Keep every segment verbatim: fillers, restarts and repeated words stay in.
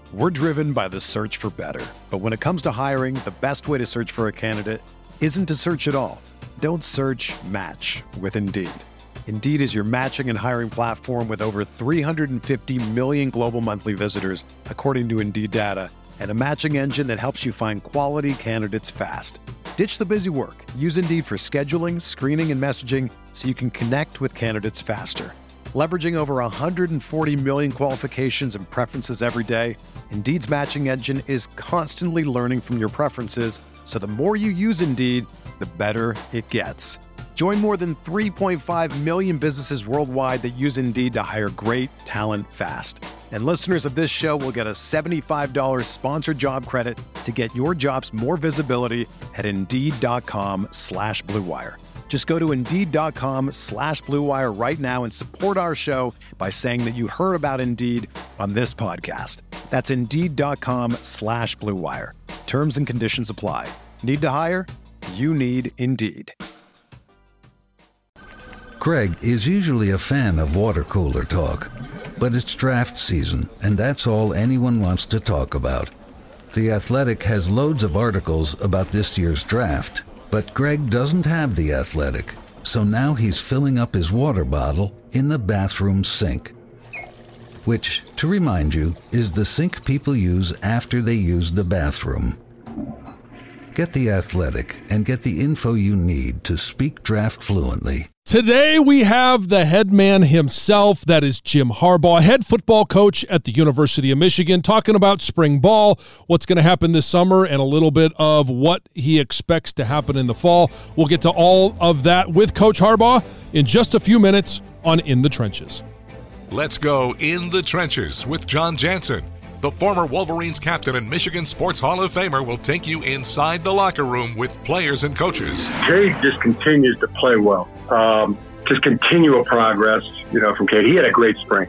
We're driven by the search for better. But when it comes to hiring, the best way to search for a candidate isn't to search at all. Don't search, match with Indeed. Indeed is your matching and hiring platform with over three hundred fifty million global monthly visitors, according to Indeed data, and a matching engine that helps you find quality candidates fast. Ditch the busy work. Use Indeed for scheduling, screening, and messaging so you can connect with candidates faster. Leveraging over one hundred forty million qualifications and preferences every day, Indeed's matching engine is constantly learning from your preferences, so the more you use Indeed, the better it gets. Join more than three point five million businesses worldwide that use Indeed to hire great talent fast. And listeners of this show will get a seventy-five dollars sponsored job credit to get your jobs more visibility at Indeed.com slash Blue Wire. Just go to Indeed.com slash Blue Wire right now and support our show by saying that you heard about Indeed on this podcast. That's Indeed.com slash Blue Wire. Terms and conditions apply. Need to hire? You need Indeed. Craig is usually a fan of water cooler talk, but it's draft season, and that's all anyone wants to talk about. The Athletic has loads of articles about this year's draft, but Greg doesn't have The Athletic, so now he's filling up his water bottle in the bathroom sink. Which, to remind you, is the sink people use after they use the bathroom. Get The Athletic and get the info you need to speak draft fluently. Today we have the head man himself, that is Jim Harbaugh, head football coach at the University of Michigan, talking about spring ball, what's going to happen this summer, and a little bit of what he expects to happen in the fall. We'll get to all of that with Coach Harbaugh in just a few minutes on In the Trenches. Let's go In the Trenches with John Jansen. The former Wolverines captain and Michigan Sports Hall of Famer will take you inside the locker room with players and coaches. Cade just continues to play well. Um, just continual progress, you know, from Cade. He had a great spring.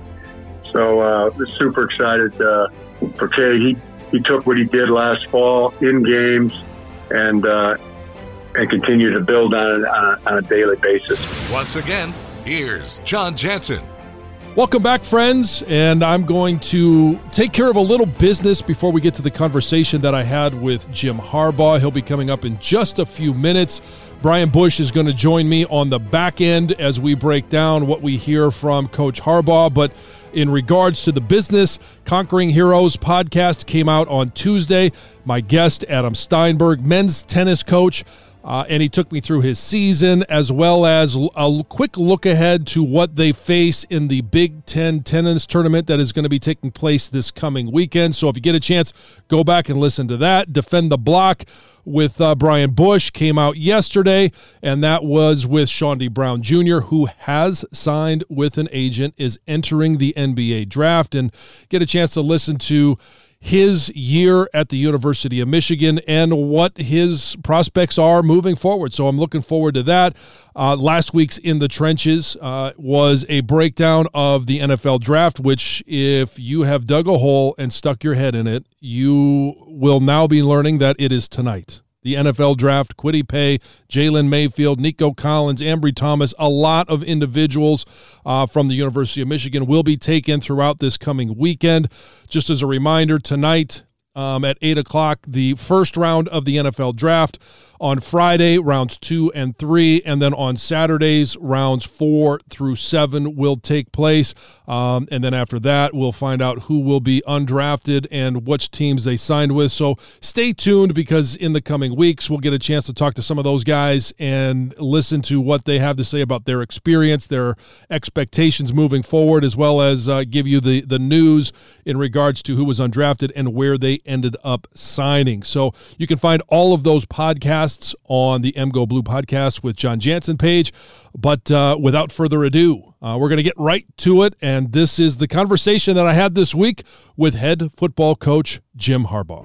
So uh, super excited uh, for Cade. He, he took what he did last fall in games and uh, and continued to build on it on a, on a daily basis. Once again, here's John Jansen. Welcome back, friends, and I'm going to take care of a little business before we get to the conversation that I had with Jim Harbaugh. He'll be coming up in just a few minutes. Brian Bush is going to join me on the back end as we break down what we hear from Coach Harbaugh. But in regards to the business, Conquering Heroes podcast came out on Tuesday. My guest, Adam Steinberg, men's tennis coach, Uh, and he took me through his season as well as a quick look ahead to what they face in the Big Ten tennis tournament that is going to be taking place this coming weekend. So if you get a chance, go back and listen to that. Defend the Block with uh, Brian Bush came out yesterday, and that was with Shawnee Brown Junior, who has signed with an agent, is entering the N B A draft, and get a chance to listen to his year at the University of Michigan and what his prospects are moving forward. So I'm looking forward to that. Uh, last week's In the Trenches uh, was a breakdown of the N F L draft, which if you have dug a hole and stuck your head in it, you will now be learning that it is tonight. The N F L draft, Kwity Paye, Jalen Mayfield, Nico Collins, Ambry Thomas, a lot of individuals uh, from the University of Michigan will be taken throughout this coming weekend. Just as a reminder, tonight um, at eight o'clock, the first round of the N F L draft. On Friday, rounds two and three, and then on Saturdays, rounds four through seven will take place. Um, and then after that, we'll find out who will be undrafted and which teams they signed with. So stay tuned, because in the coming weeks, we'll get a chance to talk to some of those guys and listen to what they have to say about their experience, their expectations moving forward, as well as uh, give you the, the news in regards to who was undrafted and where they ended up signing. So you can find all of those podcasts on the M Go Blue podcast with John Jansen page. But uh, without further ado, uh, we're going to get right to it. And this is the conversation that I had this week with head football coach Jim Harbaugh.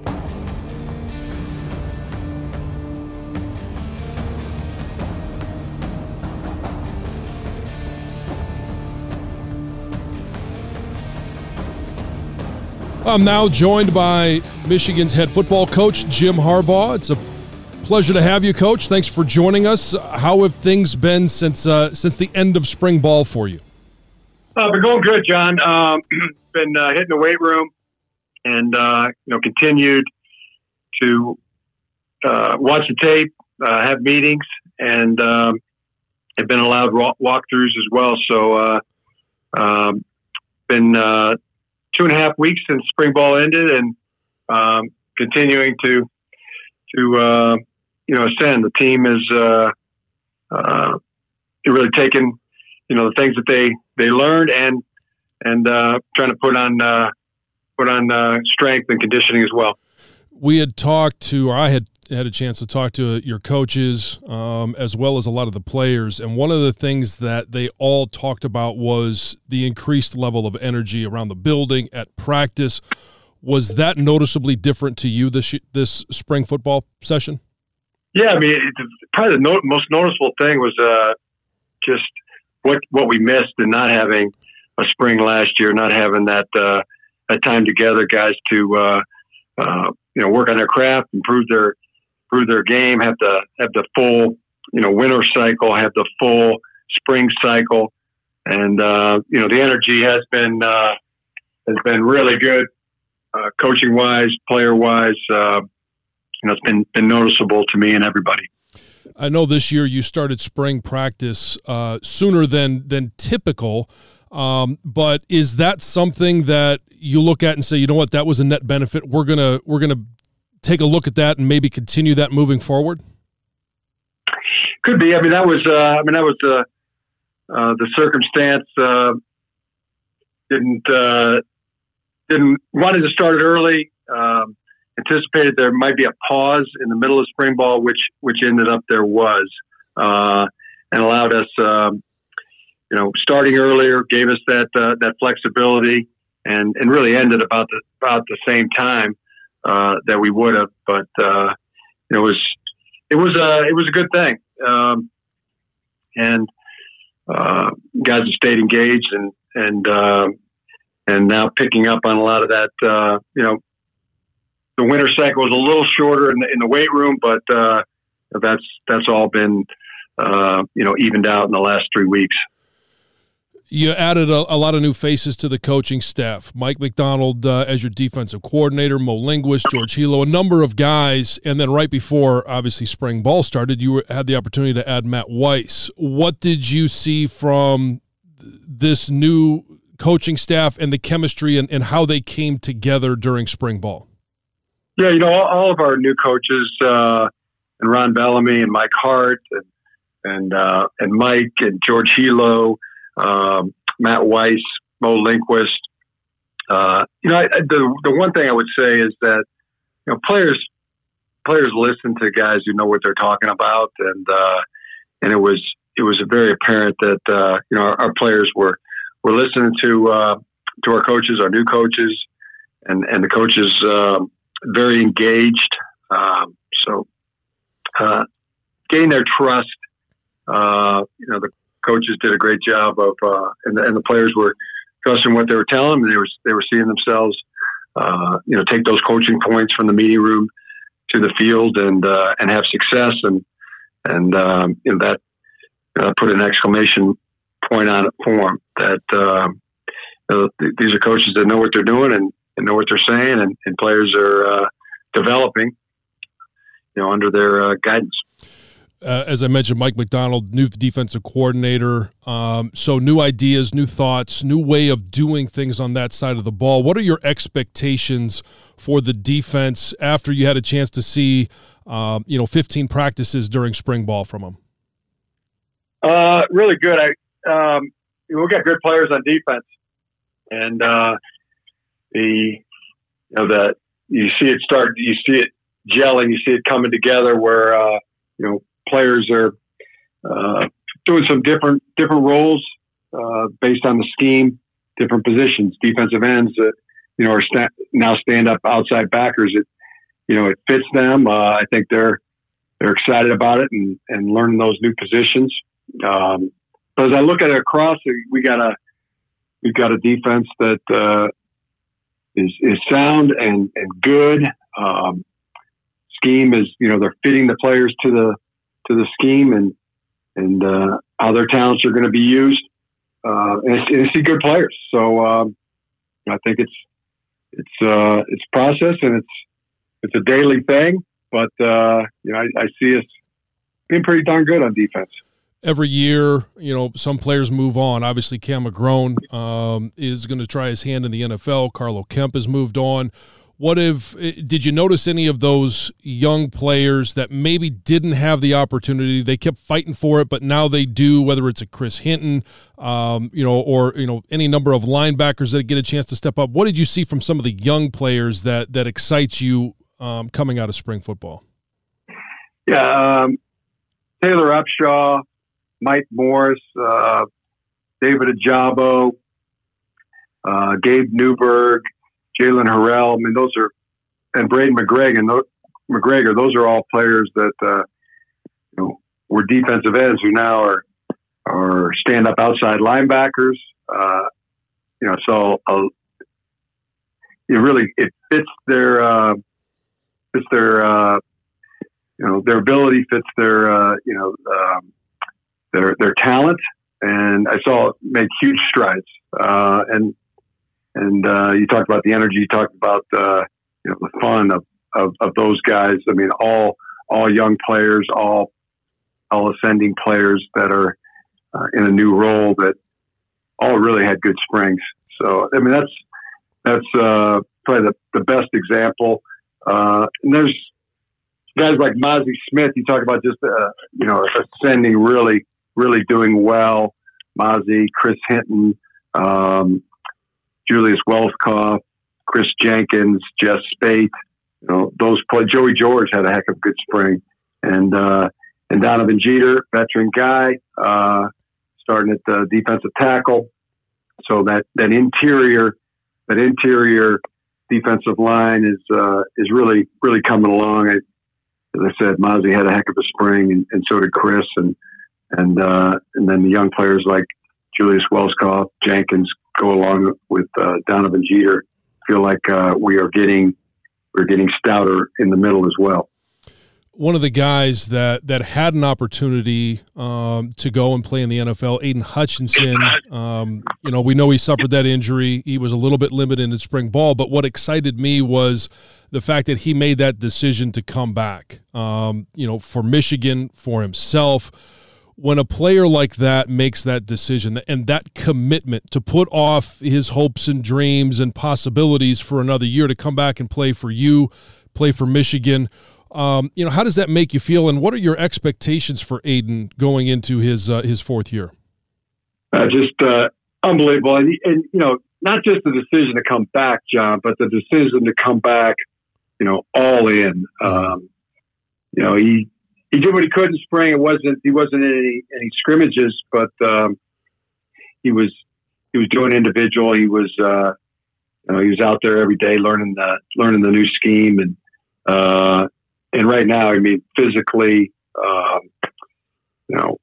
I'm now joined by Michigan's head football coach, Jim Harbaugh. It's a pleasure to have you, Coach. Thanks for joining us. How have things been since uh, since the end of spring ball for you? Uh, been going good, John. Um, been uh, hitting the weight room, and uh, you know continued to uh, watch the tape, uh, have meetings, and um, have been allowed walk- walkthroughs as well. So, uh, um, been uh, two and a half weeks since spring ball ended, and um, continuing to to uh, you know ascend. The team is uh, uh, really taken you know the things that they they learned and and uh, trying to put on uh, put on uh, strength and conditioning as well. We had talked to, or I had had a chance to talk to your coaches um, as well as a lot of the players, and one of the things that they all talked about was the increased level of energy around the building at practice. Was that noticeably different to you this this spring football session? Yeah, I mean, it, probably the no, most noticeable thing was uh, just what what we missed in not having a spring last year, not having that uh, that time together, guys, to uh, uh, you know work on their craft, improve their improve their game, have the have the full you know winter cycle, have the full spring cycle, and uh, you know the energy has been uh, has been really good, uh, coaching wise, player wise. Uh, you know, it's been been noticeable to me and everybody. I know this year you started spring practice uh, sooner than than typical. Um, but is that something that you look at and say, you know what, that was a net benefit? We're gonna we're gonna take a look at that and maybe continue that moving forward. Could be. I mean, that was. Uh, I mean, that was the uh, the circumstance. Uh, didn't uh, didn't wanted to start it early. Um, anticipated there might be a pause in the middle of spring ball, which which ended up there was, uh, and allowed us. Um, You know, starting earlier gave us that uh, that flexibility, and, and really ended about the about the same time uh, that we would have. But uh, it was it was a it was a good thing, um, and uh, guys have stayed engaged, and and uh, and now picking up on a lot of that. Uh, you know, the winter cycle was a little shorter in the, in the weight room, but uh, that's that's all been uh, you know evened out in the last three weeks. You added a, a lot of new faces to the coaching staff. Mike Macdonald uh, as your defensive coordinator, Mo Linguist, George Hilo, a number of guys. And then right before, obviously, spring ball started, you were, had the opportunity to add Matt Weiss. What did you see from this new coaching staff and the chemistry and, and how they came together during spring ball? Yeah, you know, all, all of our new coaches, uh, and Ron Bellamy and Mike Hart and and, uh, and Mike and George Hilo, Um, Matt Weiss, Mo Linguist. Uh, you know, I, I, the the one thing I would say is that you know players players listen to guys who know what they're talking about, and uh, and it was it was very apparent that uh, you know our, our players were were listening to uh, to our coaches, our new coaches, and and the coaches um, very engaged. Um, so uh, gain their trust. Uh, you know the coaches did a great job of, uh, and, the, and the players were trusting what they were telling them, and they were they were seeing themselves, uh, you know, take those coaching points from the meeting room to the field and uh, and have success, and and um, you know that uh, put an exclamation point on it for them. That uh, you know, th- these are coaches that know what they're doing and, and know what they're saying, and, and players are uh, developing, you know, under their uh, guidance. Uh, as I mentioned, Mike Macdonald, new defensive coordinator. Um, so new ideas, new thoughts, new way of doing things on that side of the ball. What are your expectations for the defense after you had a chance to see, um, you know, fifteen practices during spring ball from them? Uh, really good. I um, we've got good players on defense, and uh, the you know that you see it start, you see it gelling, you see it coming together where uh, you know. Players are uh, doing some different different roles uh, based on the scheme, different positions. Defensive ends that you know are sta- now stand up outside backers. It you know it fits them. Uh, I think they're they're excited about it and, and learning those new positions. Um, but as I look at it across, we got a we've got a defense that uh, is is sound and and good. Um, scheme is you know they're fitting the players to the to the scheme and and uh, how their talents are going to be used, uh, and, it's, and it's good players. So um, I think it's it's uh, it's process and it's it's a daily thing. But uh, you know, I, I see us being pretty darn good on defense. Every year, you know, some players move on. Obviously, Cam McGrone um, is going to try his hand in the N F L. Carlo Kemp has moved on. What if did you notice any of those young players that maybe didn't have the opportunity? They kept fighting for it, but now they do. Whether it's a Chris Hinton, um, you know, or you know, any number of linebackers that get a chance to step up. What did you see from some of the young players that that excites you um, coming out of spring football? Yeah, um, Taylor Upshaw, Mike Morris, uh, David Ajabo, uh, Gabe Newberg, Jalen Harrell. I mean, those are, and Braden McGregor. Those, McGregor. Those are all players that uh, you know were defensive ends who now are are stand up outside linebackers. Uh, you know, so uh, it really it fits their uh, fits their uh, you know their ability, fits their uh, you know. Um, Their, their talent, and I saw it make huge strides. Uh, and and uh, you talked about the energy. You talked about uh, you know the fun of, of, of those guys. I mean, all all young players, all all ascending players that are uh, in a new role that all really had good springs. So I mean, that's that's uh, probably the, the best example. Uh, and there's guys like Mozzie Smith. You talk about just uh, you know ascending really. really doing well. Mozzie, Chris Hinton, um, Julius Welskoff, Chris Jenkins, Jeff Spate. You know, those play. Joey George had a heck of a good spring, and uh, and Donovan Jeter, veteran guy, uh, starting at the defensive tackle. So that that interior, that interior defensive line is uh, is really really coming along. I, as I said, Mozzie had a heck of a spring, and, and so did Chris, and. And uh, and then the young players like Julius Welskoff, Jenkins go along with uh, Donovan Jeter. Feel like uh, we are getting we're getting stouter in the middle as well. One of the guys that, that had an opportunity um, to go and play in the N F L, Aiden Hutchinson. Um, you know, we know he suffered that injury. He was a little bit limited in spring ball, but what excited me was the fact that he made that decision to come back. Um, you know, for Michigan, for himself. When a player like that makes that decision and that commitment to put off his hopes and dreams and possibilities for another year to come back and play for you, play for Michigan, um, you know, how does that make you feel? And what are your expectations for Aiden going into his uh, his fourth year? Uh, just uh, unbelievable, and, and you know, not just the decision to come back, John, but the decision to come back, you know, all in. Um, you know, he. He did what he could in spring. It wasn't he wasn't in any, any scrimmages, but um, he was he was doing individual. He was uh, you know, he was out there every day learning the learning the new scheme, and uh, and right now, I mean, physically, um, you know,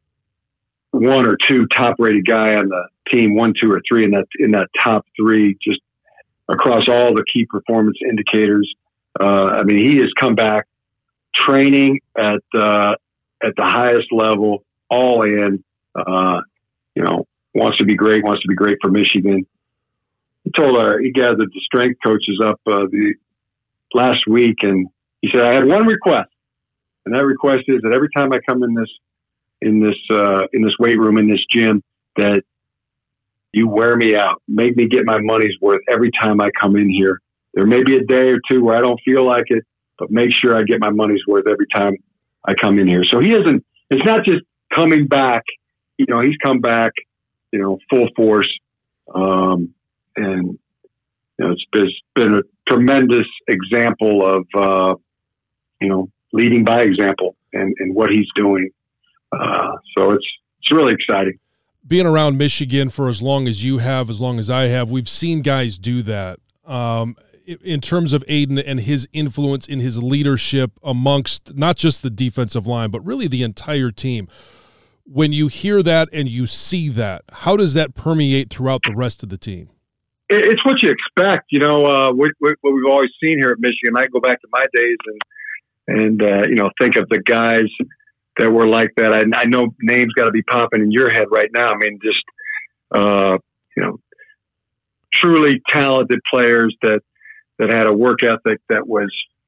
one or two top rated guy on the team, one, two, or three in that in that top three, just across all the key performance indicators. Uh, I mean, he has come back. Training at uh, at the highest level, all in. Uh, you know, wants to be great. Wants to be great for Michigan. He told our he gathered the strength coaches up uh, the last week, and he said, "I had one request, and that request is that every time I come in this in this uh, in this weight room in this gym, that you wear me out, make me get my money's worth every time I come in here. There may be a day or two where I don't feel like it." But make sure I get my money's worth every time I come in here. So he isn't, it's not just coming back, you know, he's come back, you know, full force. Um, and, you know, it's, it's been a tremendous example of, uh, you know, leading by example and, and what he's doing. Uh, so it's, it's really exciting. Being around Michigan for as long as you have, as long as I have, we've seen guys do that. Um, in terms of Aiden and his influence in his leadership amongst not just the defensive line, but really the entire team. When you hear that and you see that, how does that permeate throughout the rest of the team? It's what you expect. You know, uh, what, what we've always seen here at Michigan. I go back to my days and, and uh, you know, think of the guys that were like that. I, I know names got to be popping in your head right now. I mean, just, uh, you know, truly talented players that that had a work ethic that was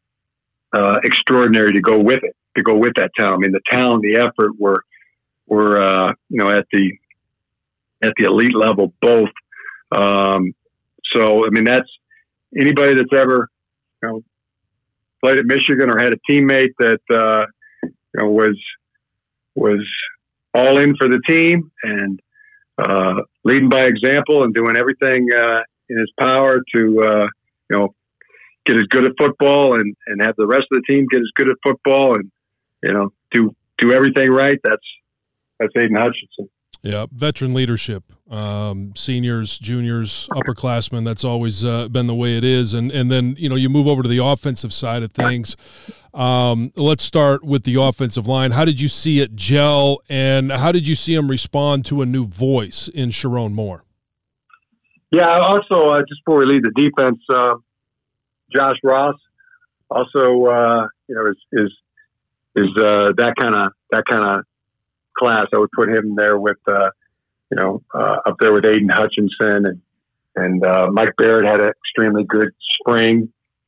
uh, extraordinary to go with it, to go with that talent. I mean, the talent, the effort were were uh, you know at the at the elite level both. Um, so I mean, that's anybody that's ever you know played at Michigan or had a teammate that uh, you know was was all in for the team and uh, leading by example and doing everything uh, in his power to uh, you know get as good at football and, and have the rest of the team get as good at football and you know do do everything right. That's that's Aidan Hutchinson. Yeah, veteran leadership, um, seniors, juniors, upperclassmen. That's always uh, been the way it is. And and then you know you move over to the offensive side of things. Um, let's start with the offensive line. How did you see it gel, and how did you see him respond to a new voice in Sherrone Moore? Yeah. Also, uh, just before we leave the defense, uh, Josh Ross also uh, you know is is is uh, that kind of that kind of. class. I would put him there with, uh, you know, uh, up there with Aidan Hutchinson and and uh, Mike Barrett had an extremely good spring.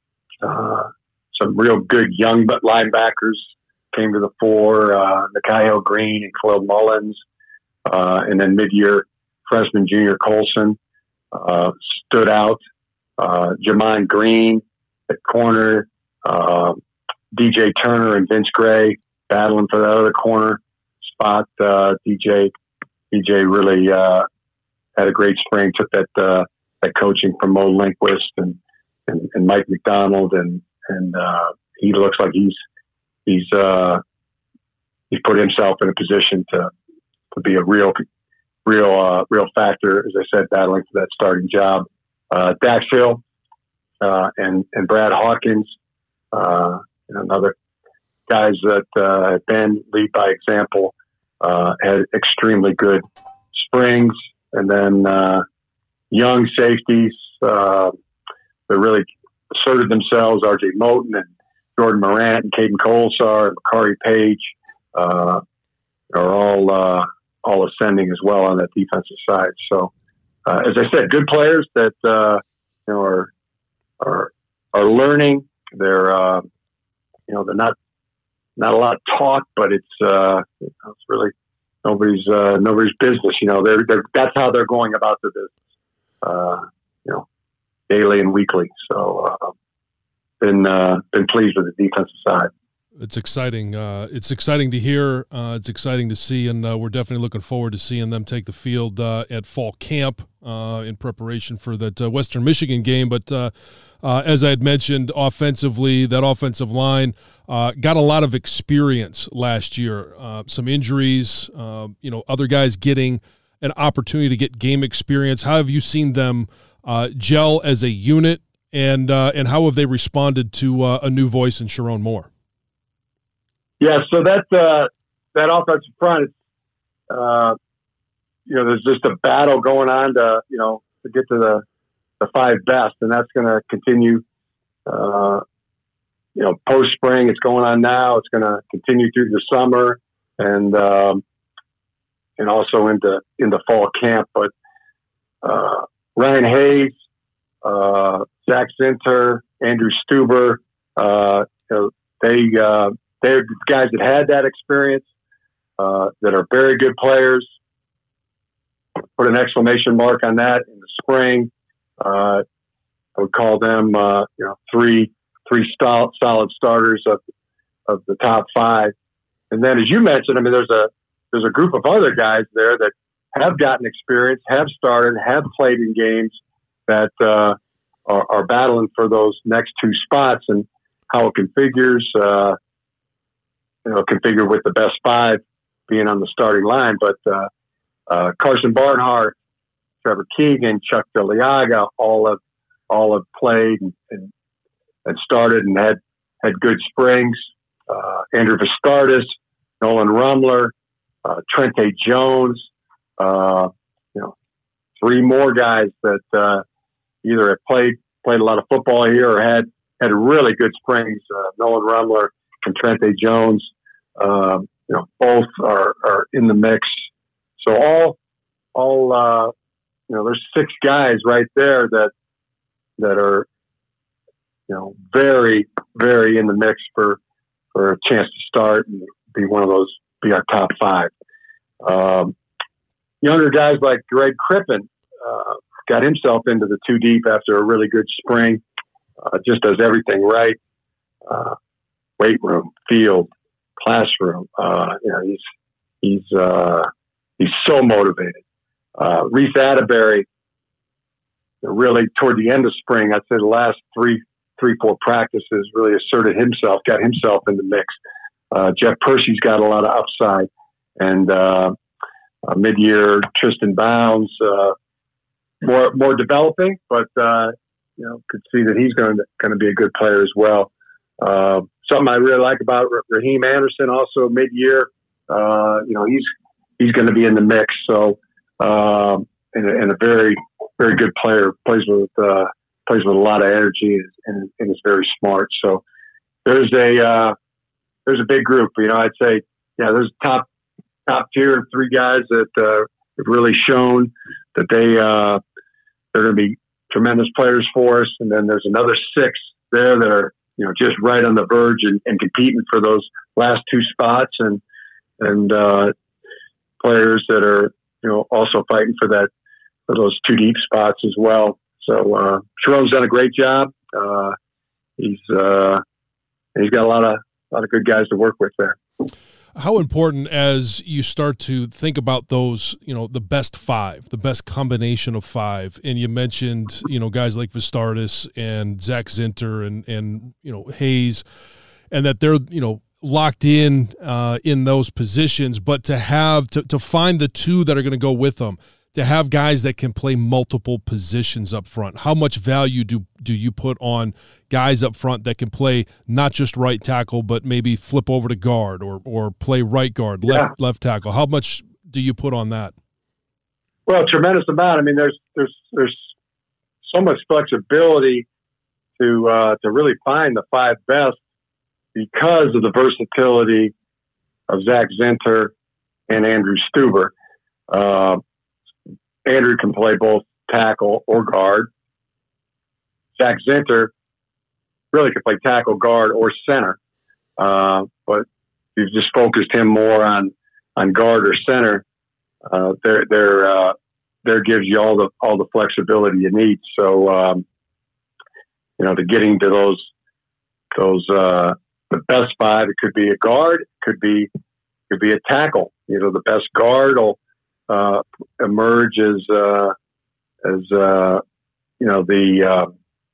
Uh, some real good young linebackers came to the fore. Uh, Nikhil Green and Khalil Mullins, uh, and then mid-year freshman junior Colson uh, stood out. Uh, Jamon Green at corner, uh, D J Turner and Vince Gray battling for that other corner spot. uh, D J D J really uh, had a great spring. Took that uh, that coaching from Mo Lindquist and, and, and Mike McDonald, and and uh, he looks like he's he's uh, he's put himself in a position to to be a real real uh, real factor. As I said, battling for that starting job. Uh, Dax Hill uh, and and Brad Hawkins, uh, you know, another guys that uh, have been lead by example. Uh, had extremely good springs, and then uh, young safeties uh, that really asserted themselves. R J Moten and Jordan Morant and Caden Colsar and Makari Page uh, are all uh, all ascending as well on that defensive side. So, uh, as I said, good players that uh, you know are are are learning. They're uh, you know they're not. Not a lot of talk, but it's uh, it's really nobody's uh, nobody's business. You know, they're, they're that's how they're going about their business. Uh, you know, daily and weekly. So, uh, been uh, been pleased with the defensive side. It's exciting. Uh, it's exciting to hear. Uh, it's exciting to see, and uh, we're definitely looking forward to seeing them take the field uh, at fall camp uh, in preparation for that uh, Western Michigan game. But uh, uh, as I had mentioned, offensively, that offensive line uh, got a lot of experience last year. Uh, some injuries, uh, you know, other guys getting an opportunity to get game experience. How have you seen them uh, gel as a unit, and uh, and how have they responded to uh, a new voice in Sherrone Moore? Yeah, so that uh, that offensive front, uh, you know, there's just a battle going on to you know to get to the the five best, and that's going to continue. Uh, you know, post spring, it's going on now. It's going to continue through the summer, and um, and also into into fall camp. But uh, Ryan Hayes, uh, Zach Zinter, Andrew Stuber, uh, you know, they. Uh, They're guys that had that experience, uh, that are very good players. Put an exclamation mark on that in the spring. Uh, I would call them, uh, you know, three three solid, solid starters of of the top five. And then, as you mentioned, I mean, there's a there's a group of other guys there that have gotten experience, have started, have played in games that uh, are, are battling for those next two spots, and how it configures. Uh, You know, configured with the best five being on the starting line. But uh, uh, Carson Barnhart, Trevor Keegan, Chuck DeLiaga, all have all have played and, and, and started and had had good springs. Uh, Andrew Vistardis, Nolan Rumler, uh, Trente Jones. Uh, you know, three more guys that uh, either have played played a lot of football here or had had really good springs. Uh, Nolan Rumler and Trente Jones. Um, you know, both are, are in the mix. So all, all, uh, you know, there's six guys right there that that are, you know, very, very in the mix for for a chance to start and be one of those, be our top five. Um, younger guys like Greg Crippen uh, got himself into the two deep after a really good spring. Uh, just does everything right. Uh, weight room, field, classroom. Uh, you know, he's he's uh, he's so motivated. Uh, Reese Atterbury, really toward the end of spring, I'd say the last three, three, four practices, really asserted himself, got himself in the mix. Uh, Jeff Percy's got a lot of upside, and uh, uh, mid-year Tristan Bounds, uh, more more developing, but uh, you know, could see that he's going to going to be a good player as well. Uh, something I really like about Raheem Anderson, also mid-year, uh, you know, he's he's going to be in the mix. So, um, and, a, and a very very good player, plays with uh, plays with a lot of energy and, and is very smart. So there's a uh, there's a big group. You know, I'd say, yeah, there's top top tier three guys that uh, have really shown that they uh, they're going to be tremendous players for us. And then there's another six there that are, you know, just right on the verge and, and competing for those last two spots, and and uh, players that are, you know, also fighting for that for those two deep spots as well. So uh, Sharon's done a great job. Uh, he's uh, he's got a lot of a lot of good guys to work with there. How important, as you start to think about those, you know, the best five, the best combination of five, and you mentioned, you know, guys like Vistardis and Zach Zinter and, and you know, Hayes, and that they're, you know, locked in uh, in those positions, but to have, to, to find the two that are going to go with them, to have guys that can play multiple positions up front. How much value do do you put on guys up front that can play not just right tackle, but maybe flip over to guard or or play right guard, left yeah. left tackle? How much do you put on that? Well, tremendous amount. I mean, there's there's there's so much flexibility to uh, to really find the five best because of the versatility of Zach Zinter and Andrew Stuber. Uh, Andrew can play both tackle or guard. Zach Zinter really can play tackle, guard, or center. Uh, but you've just focused him more on, on guard or center. Uh, there, there, uh, there gives you all the all the flexibility you need. So, um, you know, to getting to those those uh, the best five, it could be a guard, it could be could be a tackle. You know, the best guard will Uh, emerge as uh, as uh, you know the uh,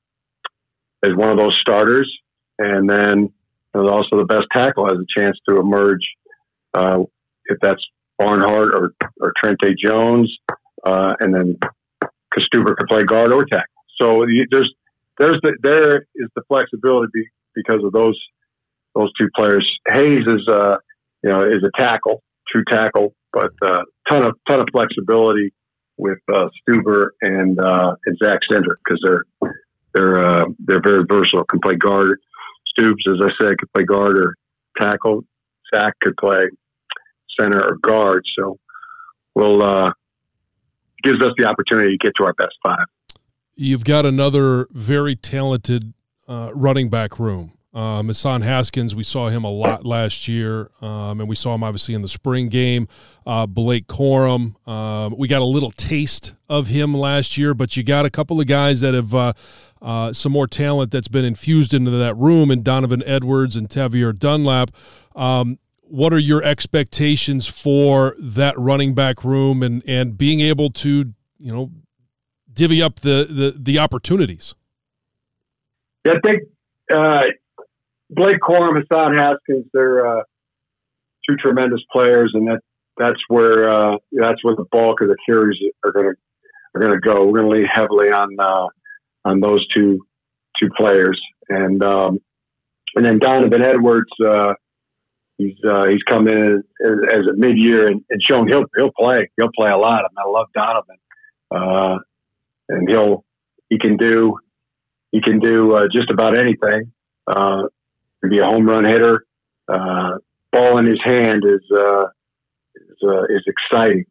as one of those starters, and then you know, also the best tackle has a chance to emerge uh, if that's Barnhart or or Trente Jones, uh, and then Stuber could play guard or tackle. So you, there's there's the, there is the flexibility because of those those two players. Hayes is uh, you know is a tackle, true tackle. But uh, ton of ton of flexibility with uh, Stuber and uh, and Zach Zinter because they're they're uh, they're very versatile. Can play guard. Stoops, as I said, could play guard or tackle. Zach could play center or guard. So we'll uh, gives us the opportunity to get to our best five. You've got another very talented uh, running back room. Um, Hassan Haskins, we saw him a lot last year, um, and we saw him obviously in the spring game. Uh, Blake Corum, um, we got a little taste of him last year, but you got a couple of guys that have uh, uh, some more talent that's been infused into that room, and Donovan Edwards and Tavier Dunlap. Um, what are your expectations for that running back room and, and being able to, you know, divvy up the, the, the opportunities? Yeah, I think uh, – Blake Corum, Hassan Haskins, they're uh, two tremendous players, and that that's where uh, that's where the bulk of the carries are going to are going to go. We're going to lean heavily on uh, on those two two players, and um, and then Donovan Edwards, uh, he's uh, he's come in as, as a mid year and, and shown he'll he'll play he'll play a lot. I mean, I love Donovan, uh, and he'll he can do he can do uh, just about anything. Uh, be a home run hitter. Uh, ball in his hand is uh, is, uh, is exciting.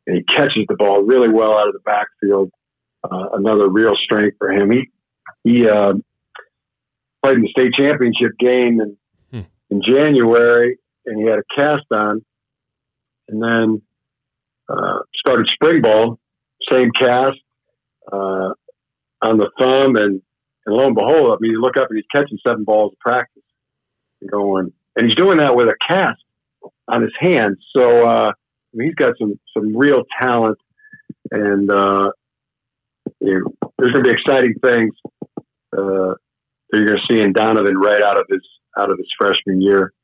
and he catches the ball really well out of the backfield. Uh, another real strength for him. He he uh, played in the state championship game in, hmm. in January, and he had a cast on, and then uh, started spring ball, same cast uh, on the thumb, and, and lo and behold, I mean, you look up and he's catching seven balls of practice. You're going, and he's doing that with a cast on his hand. So uh, I mean, he's got some some real talent, and uh, you know, there's going to be exciting things uh, that you're going to see in Donovan right out of his out of his freshman year.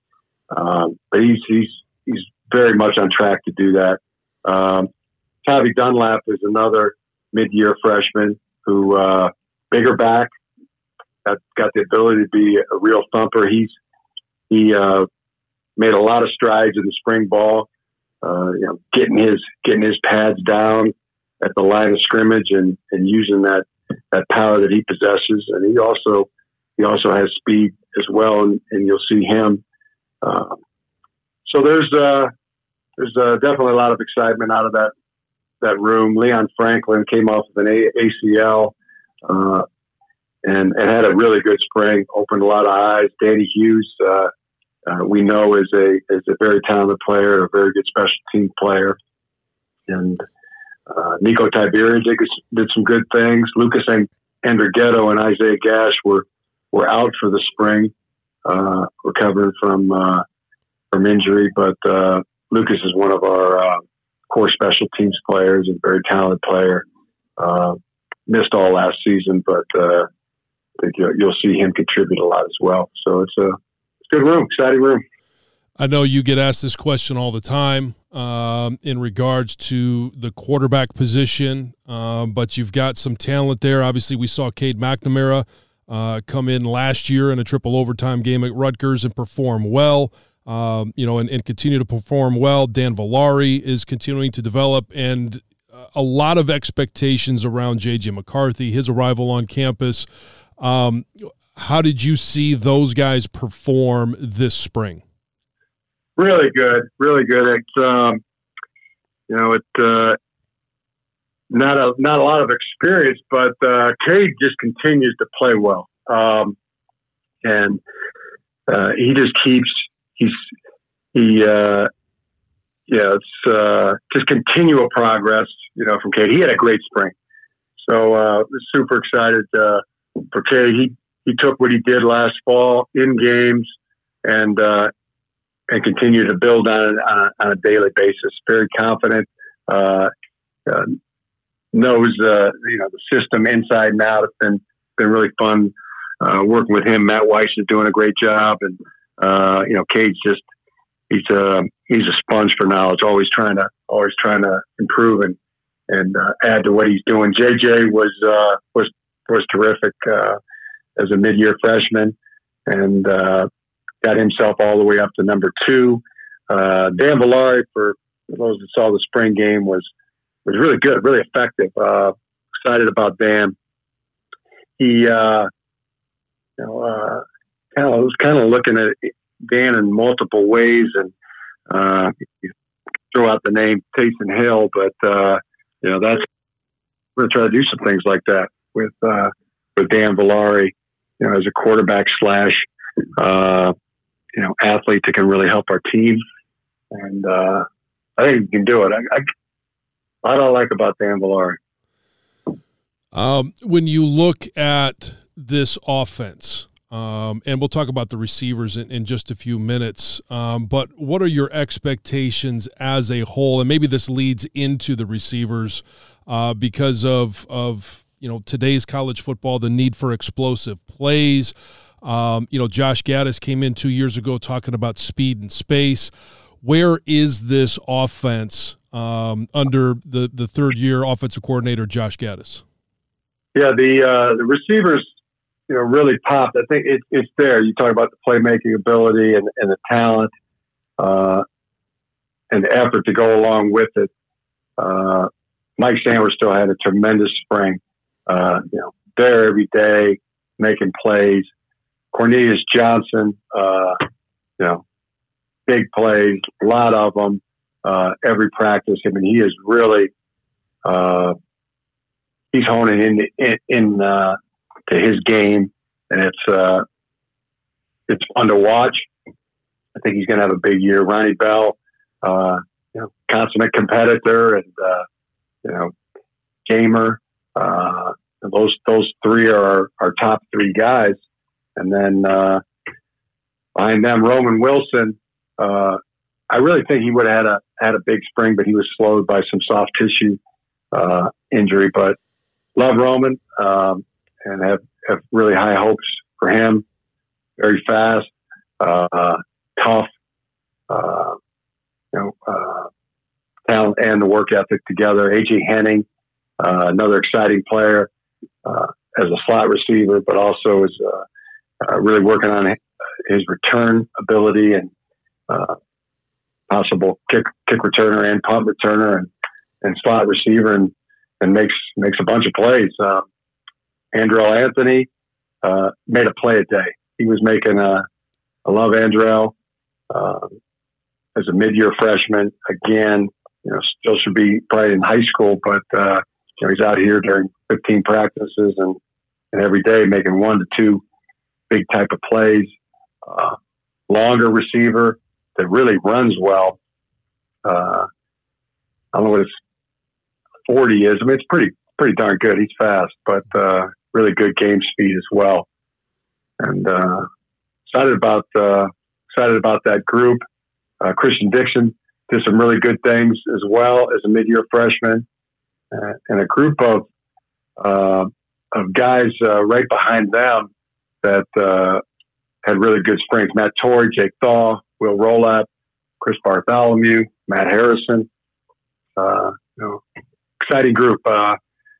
Um, but he's he's he's very much on track to do that. Um, Tavi Dunlap is another mid-year freshman who uh, bigger back, got got the ability to be a real thumper. He's he uh, made a lot of strides in the spring ball, uh, you know, getting his getting his pads down at the line of scrimmage and, and using that, that power that he possesses. And he also, he also has speed as well. And, and you'll see him. Uh, so there's, uh, there's uh, definitely a lot of excitement out of that, that room. Leon Franklin came off of an A C L, uh, and, and had a really good spring, opened a lot of eyes. Danny Hughes, uh, uh, we know is a, is a very talented player, a very good special team player. And, Uh, Nico Tiberian did, did some good things. Lucas Andrighetto and Isaiah Gash were, were out for the spring, uh, recovering from uh, from injury. But uh, Lucas is one of our uh, core special teams players, and a very talented player. Uh, missed all last season, but uh, I think you'll, you'll see him contribute a lot as well. So it's a, it's a good room, exciting room. I know you get asked this question all the time um, in regards to the quarterback position, um, but you've got some talent there. Obviously, we saw Cade McNamara uh, come in last year in a triple overtime game at Rutgers and perform well, um, you know, and, and continue to perform well. Dan Villari is continuing to develop, and a lot of expectations around J J McCarthy, his arrival on campus. Um, how did you see those guys perform this spring? Really good, really good. It's um, you know, it uh, not a not a lot of experience, but uh, Cade just continues to play well, um, and uh, he just keeps he's he uh, yeah, it's uh, just continual progress. You know, from Cade, he had a great spring, so uh, super excited uh, for Cade. He he took what he did last fall in games and. Uh, and continue to build on it on a, on a daily basis. Very confident, uh, uh, knows, uh, you know, the system inside and out. It's been, been really fun, uh, working with him. Matt Weiss is doing a great job. And, uh, you know, Cade's just, he's a, he's a sponge for knowledge, always trying to, always trying to improve and, and, uh, add to what he's doing. J J was, uh, was, was terrific, uh, as a mid-year freshman. And, uh, got himself all the way up to number two. Uh, Dan Villari, for those that saw the spring game, was was really good, really effective. Uh, excited about Dan. He, uh, you know, uh, kind of was kind of looking at Dan in multiple ways, and uh, throw out the name Taysom Hill, but uh, you know, that's we're going to try to do some things like that with uh, with Dan Villari, you know, as a quarterback slash. Uh, you know, athlete that can really help our team. And uh, I think he can do it. I, I, I don't like about Dan Villari. Um, when you look at this offense, um, and we'll talk about the receivers in, in just a few minutes, um, but what are your expectations as a whole? And maybe this leads into the receivers uh, because of, of, you know, today's college football, the need for explosive plays. Um, you know, Josh Gaddis came in two years ago talking about speed and space. Where is this offense um, under the, the third-year offensive coordinator, Josh Gaddis? Yeah, the uh, the receivers, you know, really popped. I think it, it's there. You talk about the playmaking ability and, and the talent uh, and the effort to go along with it. Uh, Mike Sanders still had a tremendous spring. Uh, you know, there every day, making plays. Cornelius Johnson, uh, you know, big plays, a lot of them. uh, every practice. I mean, he is really uh, he's honing in in, in uh, to his game, and it's uh, it's fun to watch. I think he's going to have a big year. Ronnie Bell, uh, you know, consummate competitor, and uh, you know, gamer. Uh, those those three are our, our top three guys, and then uh, behind them, Roman Wilson. Uh, I really think he would have had a had a big spring, but he was slowed by some soft tissue uh, injury. But love Roman, um, and have have really high hopes for him. Very fast, uh, tough, uh, you know, uh, talent and the work ethic together. A J Henning, uh, another exciting player uh, as a slot receiver, but also is uh, uh, really working on his return ability and uh, possible kick kick returner and punt returner and, and slot receiver, and and makes makes a bunch of plays. Uh, Andrell Anthony uh, made a play a day. He was making a. I love Andrell um, as a mid-year freshman. Again, you know, still should be probably in high school, but uh, you know, he's out here during fifteen practices and, and every day making one to two big type of plays. Uh, longer receiver that really runs well. Uh, I don't know what his forty is. I mean, it's pretty pretty darn good. He's fast, but uh, really good game speed as well. And uh, excited about uh, excited about that group. Uh, Christian Dixon did some really good things as well as a mid-year freshman, uh, and a group of uh, of guys uh, right behind them that uh, had really good springs. Matt Torrey, Jake Thaw, Will Rolap, Chris Bartholomew, Matt Harrison. Uh, you know, exciting group, uh,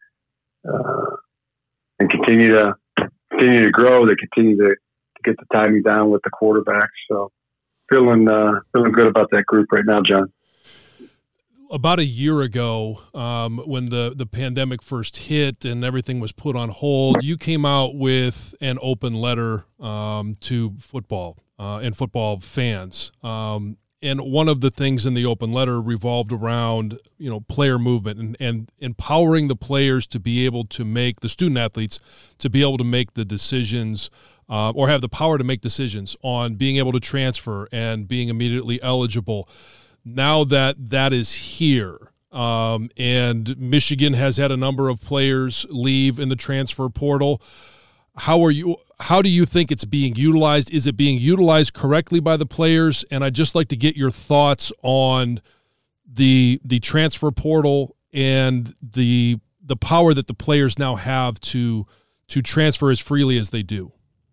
uh, and continue to continue to grow. They continue to, to get the timing down with the quarterbacks. So feeling uh, feeling good about that group right now, John. About a year ago, um, when the, the pandemic first hit and everything was put on hold, you came out with an open letter um, to football uh, and football fans. Um, and one of the things in the open letter revolved around, you know, player movement and, and empowering the players to be able to make, the student athletes, to be able to make the decisions uh, or have the power to make decisions on being able to transfer and being immediately eligible. Now that that is here, um, and Michigan has had a number of players leave in the transfer portal, how are you? How do you think it's being utilized? Is it being utilized correctly by the players? And I'd just like to get your thoughts on the the transfer portal and the the power that the players now have to to transfer as freely as they do.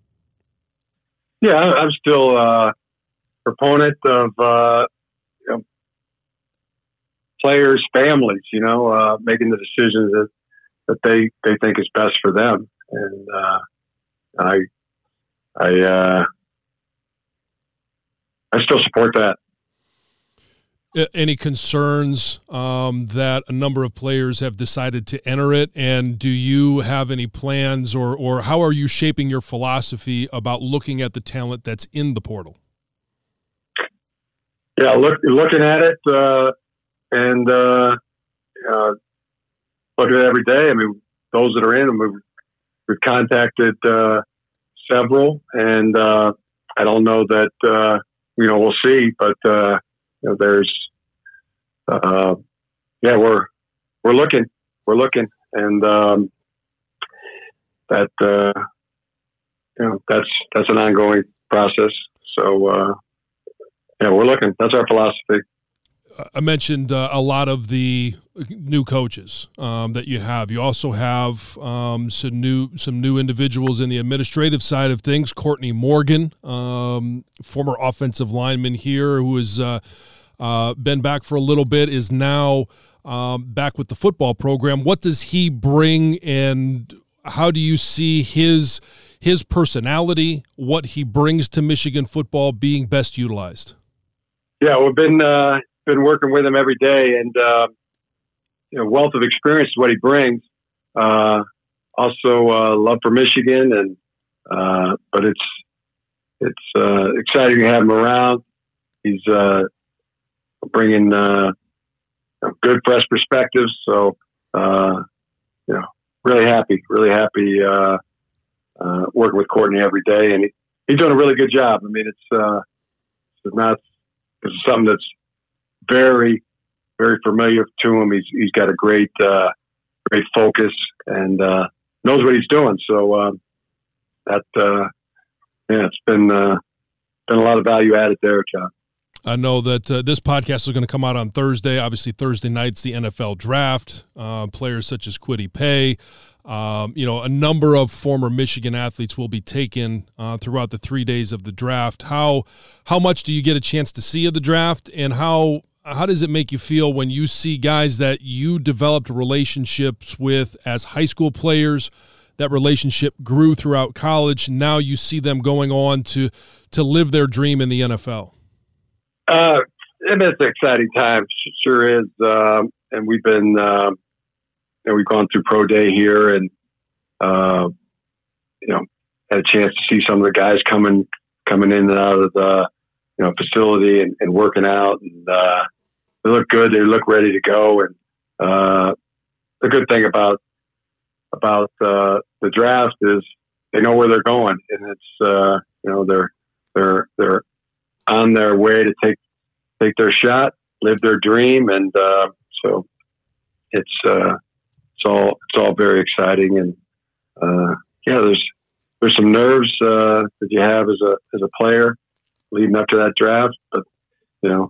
Yeah, I'm still a proponent of. Uh, You know, players, families, you know, uh, making the decisions that, that they, they think is best for them. And, uh, I, I, uh, I still support that. Any concerns um, that a number of players have decided to enter it? And do you have any plans or, or how are you shaping your philosophy about looking at the talent that's in the portal? Yeah, look, looking at it uh, and uh, uh, looking at it every day. I mean, those that are in, we've, we've contacted uh, several, and uh, I don't know that uh, you know we'll see, but uh, you know, there's uh, yeah, we're we're looking, we're looking, and um, that uh, you know that's that's an ongoing process. So. Uh, Yeah, we're looking. That's our philosophy. I mentioned uh, a lot of the new coaches um, that you have. You also have um, some new some new individuals in the administrative side of things. Courtney Morgan, um, former offensive lineman here, who has uh, uh, been back for a little bit, is now um, back with the football program. What does he bring, and how do you see his his personality, what he brings to Michigan football, being best utilized? Yeah, we've been uh, been working with him every day, and uh, you know, wealth of experience is what he brings. Uh, also, uh, love for Michigan, and uh, but it's it's uh, exciting to have him around. He's uh, bringing uh, good, fresh perspectives. So, uh, you know, really happy, really happy uh, uh, working with Courtney every day, and he, he's doing a really good job. I mean, it's uh, it's not it's something that's very, very familiar to him. He's he's got a great, uh, great focus and uh, knows what he's doing. So uh, that uh, yeah, it's been uh, been a lot of value added there, John. I know that uh, this podcast is going to come out on Thursday. Obviously, Thursday night's the N F L draft. Uh, players such as Kwity Paye, um, you know, a number of former Michigan athletes will be taken uh, throughout the three days of the draft. How how much do you get a chance to see of the draft, and how how does it make you feel when you see guys that you developed relationships with as high school players? That relationship grew throughout college. Now you see them going on to to live their dream in the N F L. Uh, it's an exciting time, sure is. Um, and we've been, uh, you know, we've gone through pro day here, and uh, you know, had a chance to see some of the guys coming coming in and out of the you know facility and, and working out, and uh, they look good. They look ready to go. And uh, the good thing about about uh, the draft is they know where they're going, and it's uh, you know they're they're they're on their way to take take their shot, live their dream, and uh, so it's uh, it's all it's all very exciting. And uh, yeah, there's there's some nerves uh, that you have as a as a player leading up to that draft, but you know,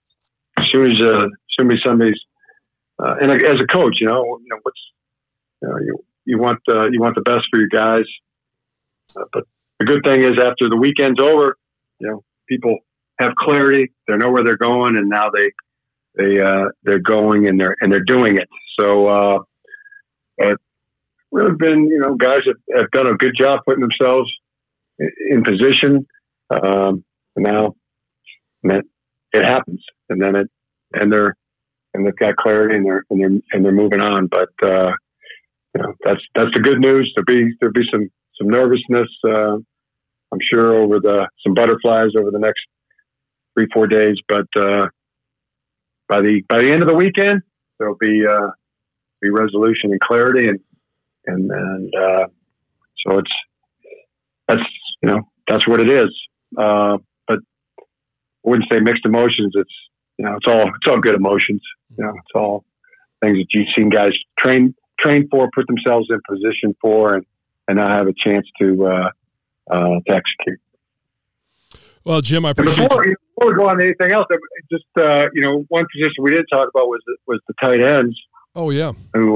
as soon as uh, as soon as somebody's uh, and as a coach, you know, you know what's you know you you want uh, you want the best for your guys, uh, but the good thing is after the weekend's over, you know. People have clarity; they know where they're going, and now they they uh, they're going and they're and they're doing it. So, uh, but we've been, you know, guys have, have done a good job putting themselves in, in position. Um, and now, and then it happens, and then it and they're and they've got clarity, and they're and they're and they're moving on. But uh, you know, that's that's the good news. There'll be there'll be some some nervousness. Uh, I'm sure over the some butterflies over the next three four days, but uh, by the by the end of the weekend there'll be uh, be resolution and clarity, and and and uh, so it's that's you know that's what it is. Uh, but I wouldn't say mixed emotions. It's you know it's all it's all good emotions. You know it's all things that you've seen guys train train for, put themselves in position for, and and now have a chance to. Uh, Uh, to execute. Well, Jim, I appreciate before, you. Before we go on to anything else, just uh, you know, one position we didn't talk about was the, was the tight ends. Oh yeah, who,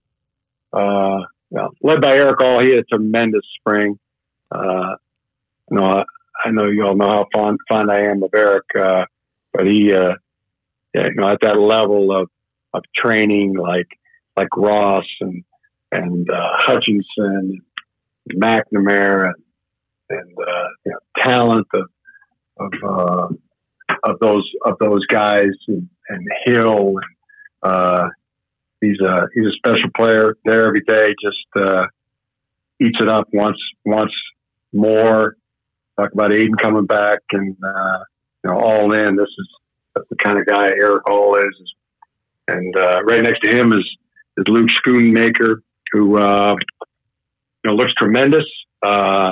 uh, well, led by Eric All, he had a tremendous spring. Uh, you know, I, I know you all know how fond fond I am of Eric, uh, but he, uh, yeah, you know, at that level of of training, like like Ross and and uh, Hutchinson, and McNamara. And, and uh, you know, talent of of uh, of those of those guys, and, and Hill, and uh, he's a he's a special player there every day. Just uh, eats it up, wants wants more. Talk about Aiden coming back, and uh, you know, all in. This is that's the kind of guy Eric Hall is, and uh, right next to him is is Luke Schoonmaker, who uh, you know looks tremendous. Uh,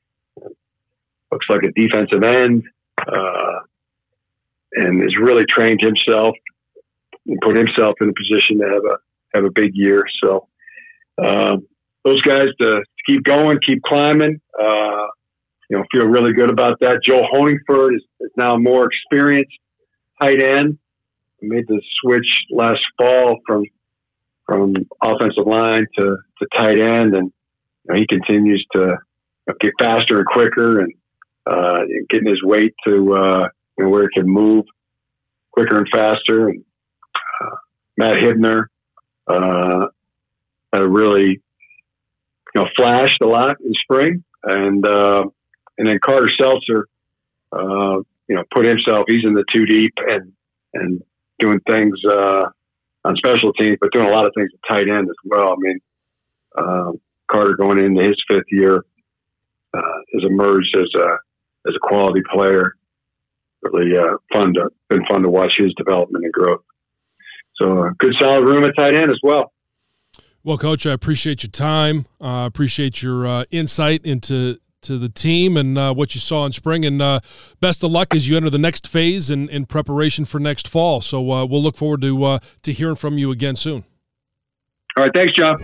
Looks like a defensive end, uh, and has really trained himself and put himself in a position to have a have a big year. So um, those guys to, to keep going, keep climbing. Uh, you know, feel really good about that. Joe Honingford is, is now more experienced tight end. He made the switch last fall from from offensive line to, to tight end, and you know, he continues to get faster and quicker, and uh, getting his weight to uh, you know, where he can move quicker and faster. And uh, Matt Hibner uh, uh, really you know flashed a lot in spring, and uh, and then Carter Seltzer uh, you know put himself. He's in the two deep and and doing things uh, on special teams, but doing a lot of things at tight end as well. I mean, uh, Carter going into his fifth year uh, has emerged as a as a quality player. really uh, fun to been fun to watch his development and growth. So, a good solid room at tight end as well. Well, Coach, I appreciate your time. I uh, appreciate your uh, insight into to the team and uh, what you saw in spring. And uh, best of luck as you enter the next phase in, in preparation for next fall. So uh, we'll look forward to uh, to hearing from you again soon. All right. Thanks, John.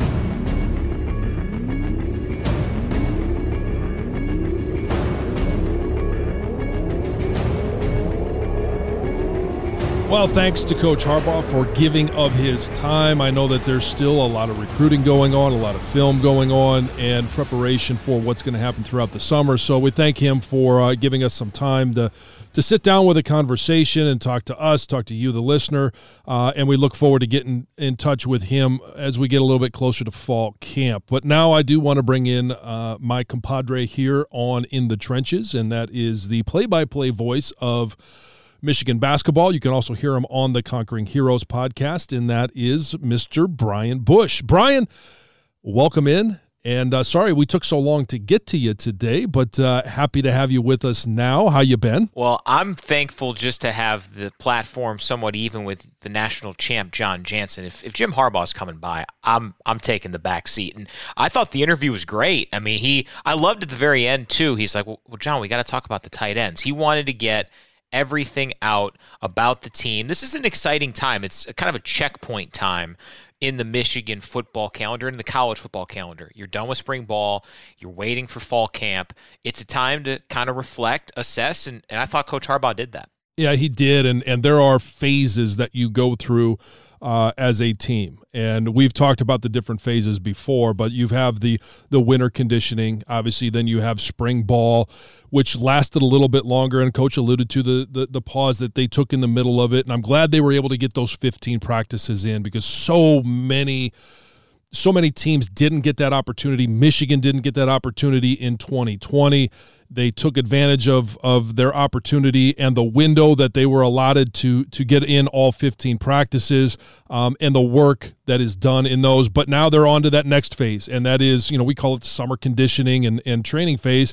Well, thanks to Coach Harbaugh for giving of his time. I know that there's still a lot of recruiting going on, a lot of film going on, and preparation for what's going to happen throughout the summer. So we thank him for uh, giving us some time to to sit down with a conversation and talk to us, talk to you, the listener, uh, and we look forward to getting in touch with him as we get a little bit closer to fall camp. But now I do want to bring in uh, my compadre here on In the Trenches, and that is the play-by-play voice of Michigan basketball. You can also hear him on the Conquering Heroes podcast, and that is Mister Brian Bush. Brian, welcome in, and uh, sorry we took so long to get to you today, but uh, happy to have you with us now. How you been? Well, I'm thankful just to have the platform somewhat even with the national champ, John Jansen. If, if Jim Harbaugh's coming by, I'm I'm taking the back seat, and I thought the interview was great. I mean, he I loved at the very end, too. He's like, well, well John, we got to talk about the tight ends. He wanted to get everything out about the team. This is an exciting time. It's kind of a checkpoint time in the Michigan football calendar and the college football calendar. You're done with spring ball. You're waiting for fall camp. It's a time to kind of reflect, assess, and, and I thought Coach Harbaugh did that. Yeah, he did, and, and there are phases that you go through uh, as a team. And we've talked about the different phases before, but you have the the winter conditioning, obviously, then you have spring ball, which lasted a little bit longer, and Coach alluded to the, the the pause that they took in the middle of it, and I'm glad they were able to get those fifteen practices in because so many so many teams didn't get that opportunity. Michigan didn't get that opportunity in twenty twenty. They took advantage of of their opportunity and the window that they were allotted to to get in all fifteen practices um, and the work that is done in those. But now they're on to that next phase, and that is, you know, we call it the summer conditioning and, and training phase.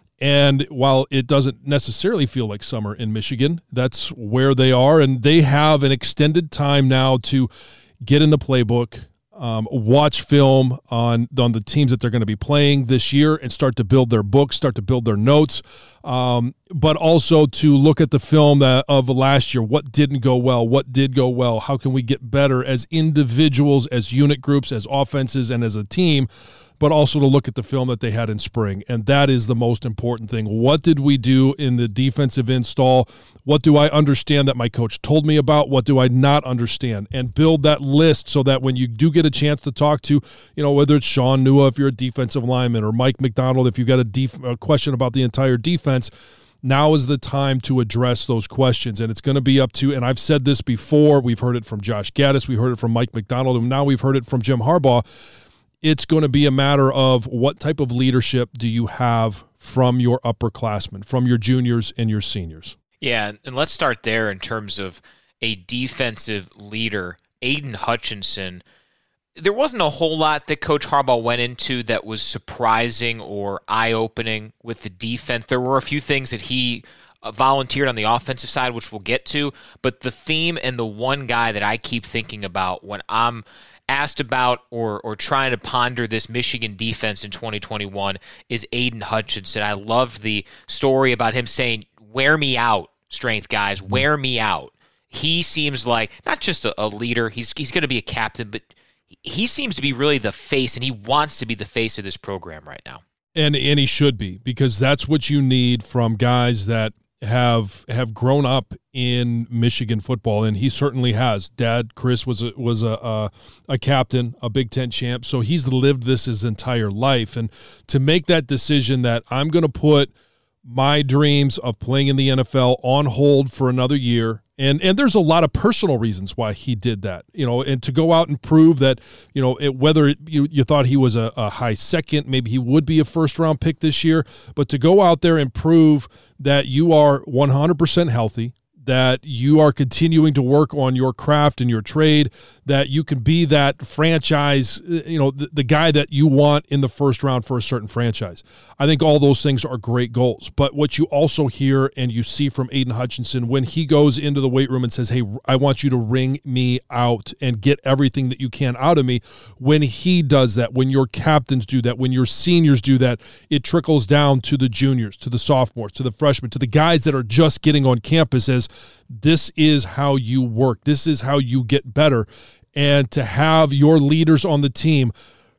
And while it doesn't necessarily feel like summer in Michigan, that's where they are, and they have an extended time now to get in the playbook, Um, watch film on on the teams that they're going to be playing this year and start to build their books, start to build their notes, um, but also to look at the film that, of last year. What didn't go well? What did go well? How can we get better as individuals, as unit groups, as offenses, and as a team? But also to look at the film that they had in spring. And that is the most important thing. What did we do in the defensive install? What do I understand that my coach told me about? What do I not understand? And build that list so that when you do get a chance to talk to, you know, whether it's Sean Nua if you're a defensive lineman, or Mike McDonald if you've got a, def- a question about the entire defense, now is the time to address those questions. And it's going to be up to, and I've said this before, we've heard it from Josh Gaddis, we heard it from Mike McDonald, and now we've heard it from Jim Harbaugh. It's going to be a matter of what type of leadership do you have from your upperclassmen, from your juniors and your seniors. Yeah, and let's start there in terms of a defensive leader. Aiden Hutchinson, there wasn't a whole lot that Coach Harbaugh went into that was surprising or eye-opening with the defense. There were a few things that he volunteered on the offensive side, which we'll get to, but the theme and the one guy that I keep thinking about when I'm asked about or or trying to ponder this Michigan defense in twenty twenty-one is Aiden Hutchinson. I love the story about him saying, wear me out, strength guys, wear me out. He seems like not just a, a leader, he's he's going to be a captain, but he seems to be really the face, and he wants to be the face of this program right now. And and he should be, because that's what you need from guys that have have grown up in Michigan football, and he certainly has. Dad, Chris, was a, was a, a a captain, a Big Ten champ, so he's lived this his entire life. And to make that decision that I'm going to put my dreams of playing in the N F L on hold for another year, and and there's a lot of personal reasons why he did that, you know, and to go out and prove that, you know, it, whether it, you, you thought he was a, a high second, maybe he would be a first-round pick this year, but to go out there and prove that you are one hundred percent healthy, that you are continuing to work on your craft and your trade, that you can be that franchise, you know, the, the guy that you want in the first round for a certain franchise. I think all those things are great goals. But what you also hear and you see from Aidan Hutchinson when he goes into the weight room and says, hey, I want you to wring me out and get everything that you can out of me. When he does that, when your captains do that, when your seniors do that, it trickles down to the juniors, to the sophomores, to the freshmen, to the guys that are just getting on campus as this is how you work. This is how you get better. And to have your leaders on the team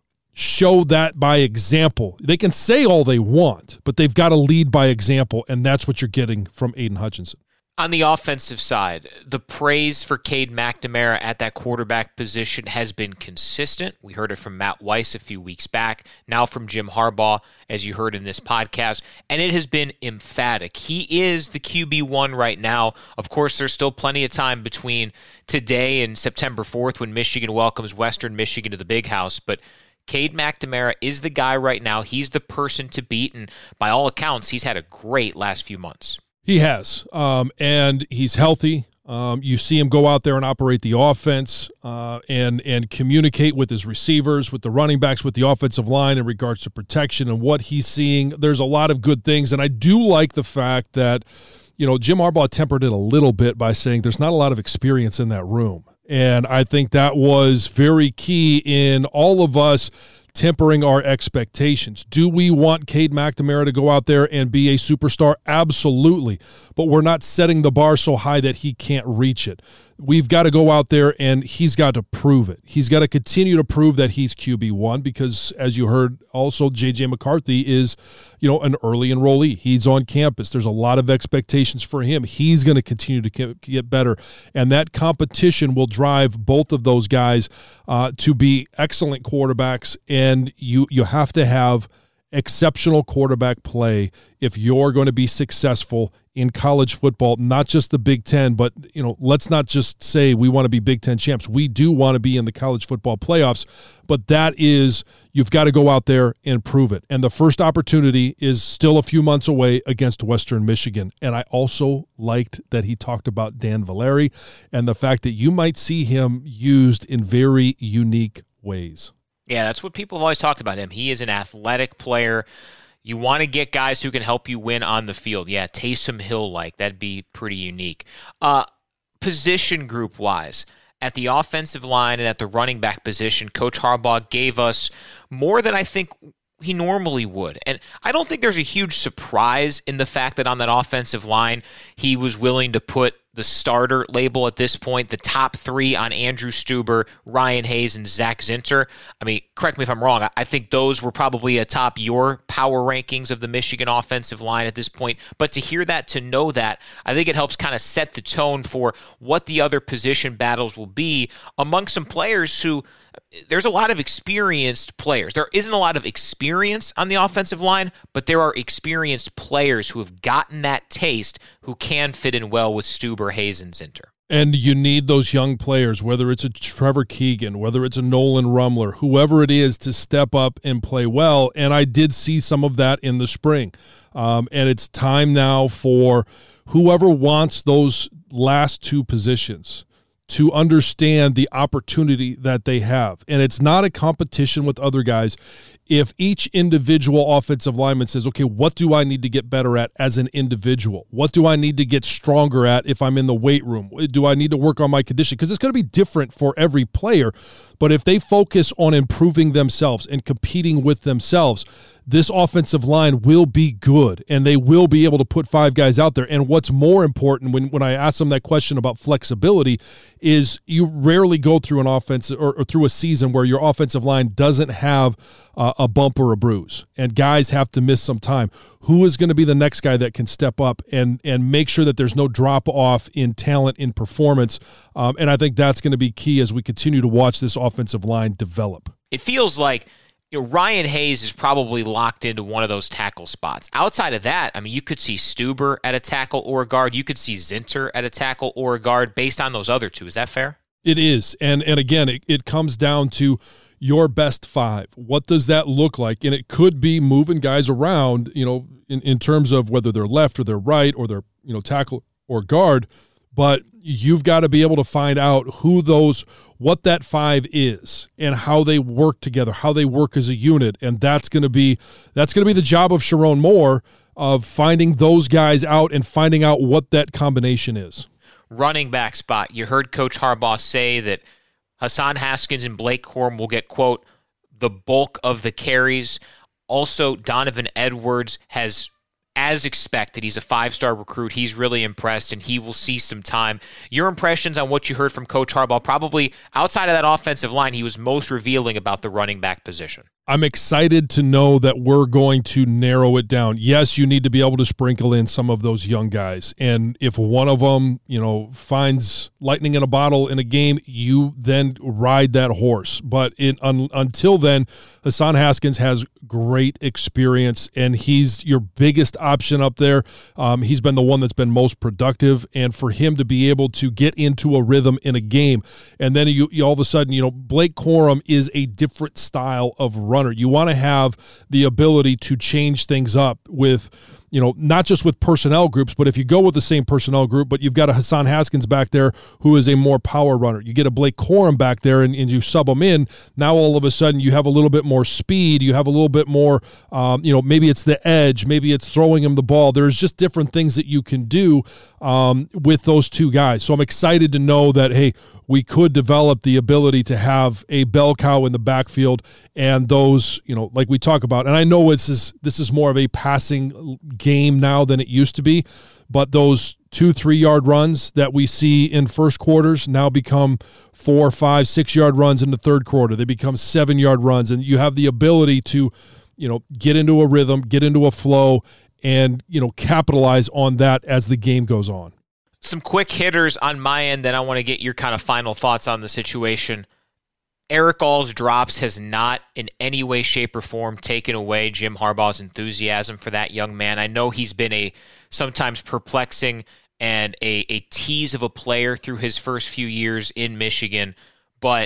show that by example. They can say all they want, but they've got to lead by example, and that's what you're getting from Aidan Hutchinson. On the offensive side, the praise for Cade McNamara at that quarterback position has been consistent. We heard it from Matt Weiss a few weeks back, now from Jim Harbaugh, as you heard in this podcast, and it has been emphatic. He is the Q B one right now. Of course, there's still plenty of time between today and September fourth when Michigan welcomes Western Michigan to the Big House, but Cade McNamara is the guy right now. He's the person to beat, and by all accounts, he's had a great last few months. He has, um, and he's healthy. Um, you see him go out there and operate the offense uh, and and communicate with his receivers, with the running backs, with the offensive line in regards to protection and what he's seeing. There's a lot of good things, and I do like the fact that, you know, Jim Harbaugh tempered it a little bit by saying there's not a lot of experience in that room. And I think that was very key in all of us tempering our expectations. Do we want Cade McNamara to go out there and be a superstar? Absolutely. But we're not setting the bar so high that he can't reach it. We've got to go out there and he's got to prove it. He's got to continue to prove that he's Q B one because, as you heard, also J J McCarthy is, you know, an early enrollee. He's on campus. There's a lot of expectations for him. He's going to continue to get better, and that competition will drive both of those guys uh, to be excellent quarterbacks, and you you have to have exceptional quarterback play if you're going to be successful in college football, not just the Big Ten, but, you know, let's not just say we want to be Big Ten champs. We do want to be in the college football playoffs, but that is, you've got to go out there and prove it. And the first opportunity is still a few months away against Western Michigan. And I also liked that he talked about Dan Valery and the fact that you might see him used in very unique ways. Yeah, that's what people have always talked about him. He is an athletic player. You want to get guys who can help you win on the field. Yeah, Taysom Hill-like. That'd be pretty unique. Uh, position group-wise, at the offensive line and at the running back position, Coach Harbaugh gave us more than I think he normally would. And I don't think there's a huge surprise in the fact that on that offensive line, he was willing to put the starter label at this point, the top three on Andrew Stueber, Ryan Hayes, and Zach Zinter. I mean, correct me if I'm wrong. I think those were probably atop your power rankings of the Michigan offensive line at this point. But to hear that, to know that, I think it helps kind of set the tone for what the other position battles will be among some players who, there's a lot of experienced players. There isn't a lot of experience on the offensive line, but there are experienced players who have gotten that taste who can fit in well with Stueber, Hayes, and Zinter. And you need those young players, whether it's a Trevor Keegan, whether it's a Nolan Rumler, whoever it is, to step up and play well. And I did see some of that in the spring. Um, and it's time now for whoever wants those last two positions to understand the opportunity that they have. And it's not a competition with other guys. If each individual offensive lineman says, okay, what do I need to get better at as an individual? What do I need to get stronger at if I'm in the weight room? Do I need to work on my condition? Because it's going to be different for every player. But if they focus on improving themselves and competing with themselves, this offensive line will be good, and they will be able to put five guys out there. And what's more important, when, when I ask them that question about flexibility, is you rarely go through an offense or, or through a season where your offensive line doesn't have uh, a bump or a bruise, and guys have to miss some time. Who is going to be the next guy that can step up and and make sure that there's no drop-off in talent, in performance? Um, and I think that's going to be key as we continue to watch this offensive line develop. It feels like, you know, Ryan Hayes is probably locked into one of those tackle spots. Outside of that, I mean, you could see Stueber at a tackle or a guard. You could see Zinter at a tackle or a guard based on those other two. Is that fair? It is. And and again, it, it comes down to your best five. What does that look like? And it could be moving guys around, you know, in, in terms of whether they're left or they're right or they're, you know, tackle or guard. but you've got to be able to find out who those, what that five is and how they work together, how they work as a unit. And that's going to be, that's going to be the job of Sherrone Moore, of finding those guys out and finding out what that combination is. Running back spot. You heard Coach Harbaugh say that Hassan Haskins and Blake Corum will get, quote, the bulk of the carries. Also, Donovan Edwards has, as expected, he's a five-star recruit. He's really impressed, and he will see some time. Your impressions on what you heard from Coach Harbaugh, probably outside of that offensive line, he was most revealing about the running back position. I'm excited to know that we're going to narrow it down. Yes, you need to be able to sprinkle in some of those young guys. And if one of them, you know, finds lightning in a bottle in a game, you then ride that horse. But it, un, until then, Hassan Haskins has great experience, and he's your biggest option up there. Um, he's been the one that's been most productive. And for him to be able to get into a rhythm in a game, and then you, you all of a sudden, you know, Blake Corum is a different style of runner. You want to have the ability to change things up with, you know, not just with personnel groups, but if you go with the same personnel group, but you've got a Hassan Haskins back there who is a more power runner. You get a Blake Corum back there and, and you sub them in. Now all of a sudden you have a little bit more speed. You have a little bit more, um, you know, maybe it's the edge. Maybe it's throwing him the ball. There's just different things that you can do um, with those two guys. So I'm excited to know that, hey, we could develop the ability to have a bell cow in the backfield and those, you know, like we talk about. And I know it's this, this is more of a passing game now than it used to be, but those two, three-yard runs that we see in first quarters now become four, five, six-yard runs in the third quarter. They become seven-yard runs, and you have the ability to, you know, get into a rhythm, get into a flow, and, you know, capitalize on that as the game goes on. Some quick hitters on my end, then I want to get your kind of final thoughts on the situation. Eric All's drops has not in any way, shape, or form taken away Jim Harbaugh's enthusiasm for that young man. I know he's been a sometimes perplexing and a, a tease of a player through his first few years in Michigan, but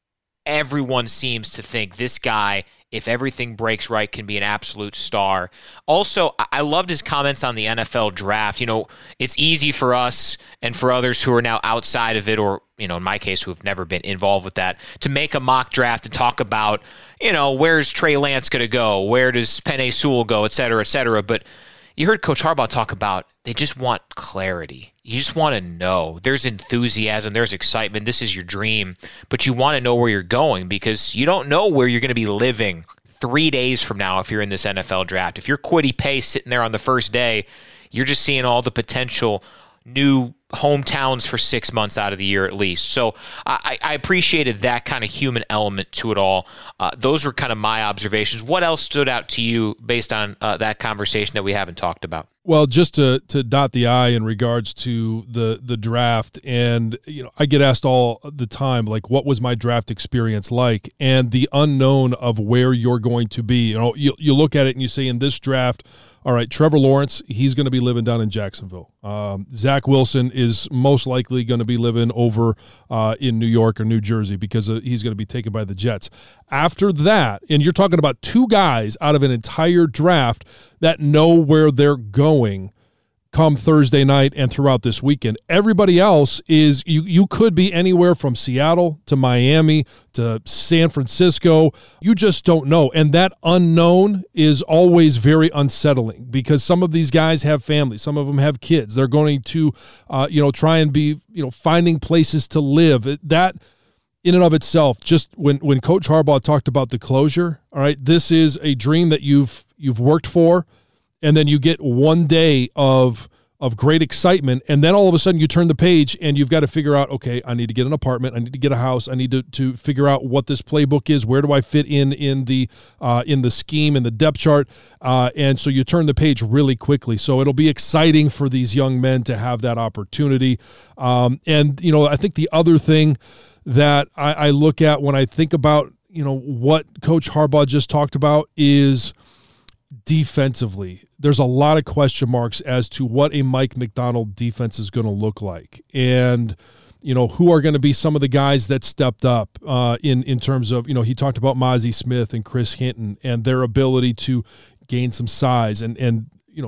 everyone seems to think this guy, if everything breaks right, can be an absolute star. Also, I loved his comments on the N F L draft. You know, it's easy for us and for others who are now outside of it, or, you know, in my case, who have never been involved with that, to make a mock draft and talk about, you know, where's Trey Lance going to go? Where does Penei Sewell go? Et cetera, et cetera. But you heard Coach Harbaugh talk about they just want clarity. You just want to know. There's enthusiasm. There's excitement. This is your dream. But you want to know where you're going because you don't know where you're going to be living three days from now if you're in this N F L draft. If you're Kwity Paye sitting there on the first day, you're just seeing all the potential new hometowns for six months out of the year at least. So I, I appreciated that kind of human element to it all. Uh, those were kind of my observations. What else stood out to you based on uh, that conversation that we haven't talked about? Well, just to to dot the I in regards to the the draft, and you know, I get asked all the time, like, what was my draft experience like, and the unknown of where you're going to be. You know, you you look at it and you say, in this draft, all right, Trevor Lawrence, he's going to be living down in Jacksonville. Um, Zach Wilson is most likely going to be living over uh, in New York or New Jersey because uh, he's going to be taken by the Jets. After that, and you're talking about two guys out of an entire draft that know where they're going come Thursday night and throughout this weekend. Everybody else is, you you could be anywhere from Seattle to Miami to San Francisco. You just don't know. And that unknown is always very unsettling because some of these guys have families. Some of them have kids. They're going to, uh, you know, try and be, you know, finding places to live. That in and of itself, just when, when Coach Harbaugh talked about the closure, all right, this is a dream that you've you've worked for. And then you get one day of of great excitement, and then all of a sudden you turn the page and you've got to figure out, okay, I need to get an apartment, I need to get a house, I need to, to figure out what this playbook is, where do I fit in in the uh, in the scheme, in the depth chart, uh, and so you turn the page really quickly. So it'll be exciting for these young men to have that opportunity. Um, and, you know, I think the other thing that I, I look at when I think about, you know, what Coach Harbaugh just talked about is defensively. There's a lot of question marks as to what a Mike Macdonald defense is going to look like. And, you know, who are going to be some of the guys that stepped up uh, in, in terms of, you know, he talked about Mazi Smith and Chris Hinton and their ability to gain some size and, and, you know,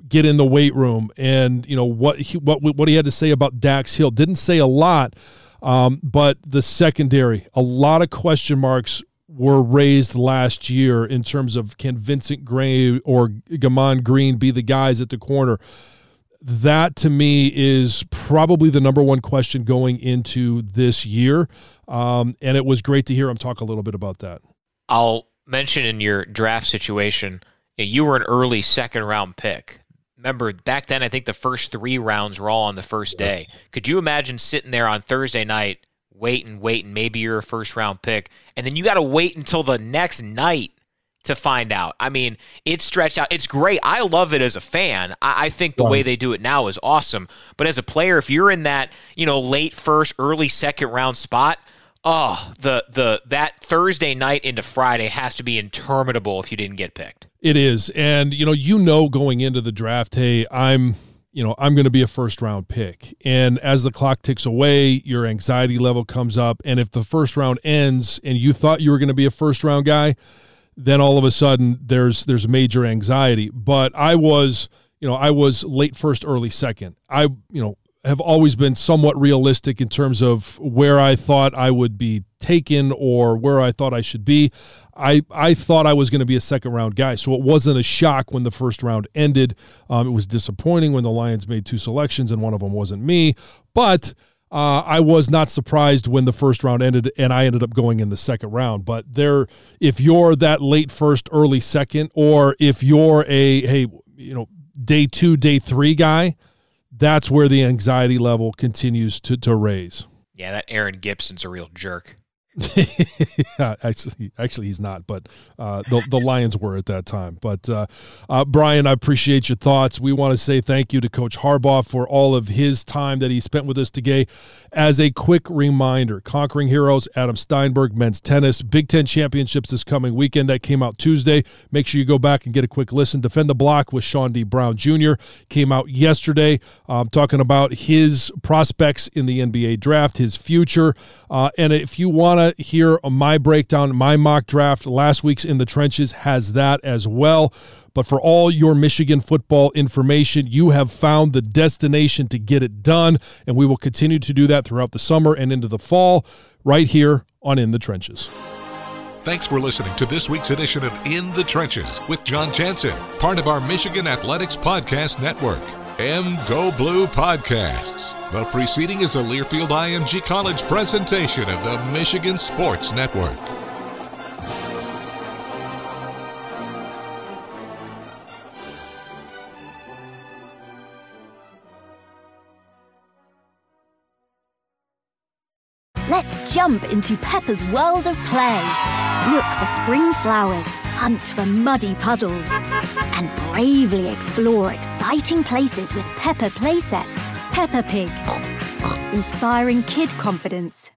get in the weight room and, you know, what he, what what he had to say about Dax Hill. Didn't say a lot, um, but the secondary, a lot of question marks were raised last year in terms of can Vincent Gray or Gamon Green be the guys at the corner. That, to me, is probably the number one question going into this year, um, and it was great to hear him talk a little bit about that. I'll mention in your draft situation, you were an early second-round pick. Remember, back then, I think the first three rounds were all on the first day. Could you imagine sitting there on Thursday night, waiting, waiting, maybe you're a first-round pick, and then you got to wait until the next night to find out? I mean, it's stretched out. It's great. I love it as a fan. I, I think the Right. way they do it now is awesome. But as a player, if you're in that, you know, late first, early second round spot, oh, the the that Thursday night into Friday has to be interminable if you didn't get picked. It is. And, you know, you know going into the draft, hey, I'm, you know, I'm going to be a first-round pick. And as the clock ticks away, your anxiety level comes up. And if the first round ends and you thought you were going to be a first-round guy, then all of a sudden there's there's major anxiety. But I was, you know, I was late first, early second. I, you know, have always been somewhat realistic in terms of where I thought I would be taken or where I thought I should be. I, I thought I was going to be a second-round guy, so it wasn't a shock when the first round ended. Um, it was disappointing when the Lions made two selections and one of them wasn't me. But uh, I was not surprised when the first round ended and I ended up going in the second round. But there, if you're that late first, early second, or if you're a, hey, you know, day two, day three guy, that's where the anxiety level continues to, to raise. Yeah, that Aaron Gibson's a real jerk. yeah, actually, actually, he's not, but uh, the the Lions were at that time. But uh, uh, Brian, I appreciate your thoughts. We want to say thank you to Coach Harbaugh for all of his time that he spent with us today. As a quick reminder, Conquering Heroes, Adam Steinberg, men's tennis, Big Ten championships this coming weekend. That came out Tuesday. Make sure you go back and get a quick listen. Defend the Block with Sean D. Brown Junior came out yesterday, um, talking about his prospects in the N B A draft, his future. Uh, and if you want to hear my breakdown, my mock draft, last week's In the Trenches has that as well. But for all your Michigan football information, you have found the destination to get it done, and we will continue to do that throughout the summer and into the fall right here on In the Trenches. Thanks for listening to this week's edition of In the Trenches with John Jansen, part of our Michigan Athletics Podcast Network. M Go Blue Podcasts. The preceding is a Learfield I M G College presentation of the Michigan Sports Network. Let's jump into Peppa's world of play. Look for spring flowers, hunt for muddy puddles, and bravely explore exciting places with Peppa playsets. Peppa Pig, inspiring kid confidence.